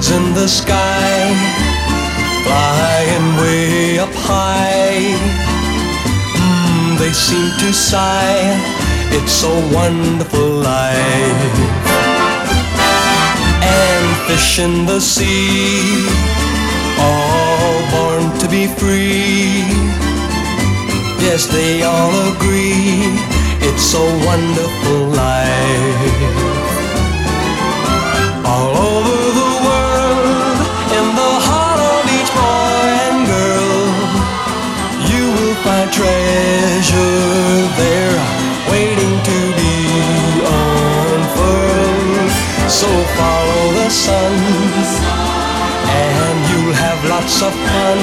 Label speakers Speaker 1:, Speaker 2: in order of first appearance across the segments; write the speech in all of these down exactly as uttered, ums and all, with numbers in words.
Speaker 1: birds in the sky, flying way up high. Mm, they seem to sigh, it's a wonderful life. And fish in the sea, all born to be free. Yes, they all agree, it's a wonderful life. All over the world, in the heart of each boy and girl, you will find treasure there, waiting to be unfurled. So follow the sun, and you'll have lots of fun.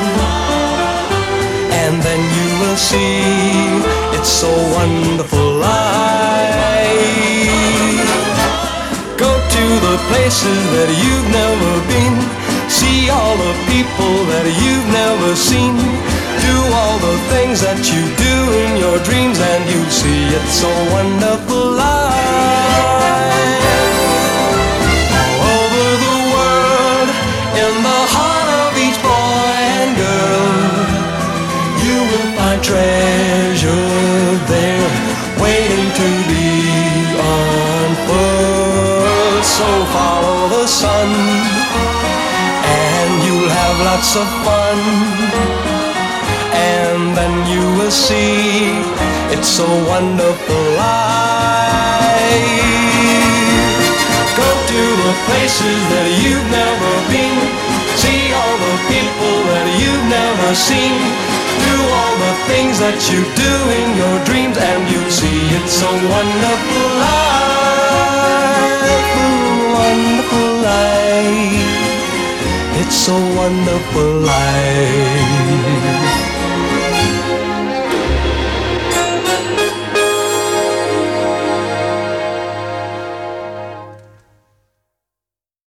Speaker 1: And then you will see, it's a wonderful life. Go to the places that you've never been, see all the people that you've never seen, do all the things that you do in your dreams, and you'll see it's a wonderful life. All over the world, in the heart of each boy and girl, you will find treasure there, waiting to be unfurled. So follow the sun, and you'll have lots of fun. And then you will see, it's a wonderful life. Go to the places that you've never been, see all the people that you've never seen, do all the things that you do in your dreams, and you'll see it's a wonderful life, a wonderful life. It's a wonderful life.